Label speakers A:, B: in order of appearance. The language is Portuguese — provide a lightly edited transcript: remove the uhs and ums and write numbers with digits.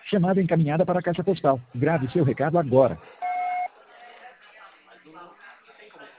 A: Chamada encaminhada para a caixa postal. Grave seu recado agora.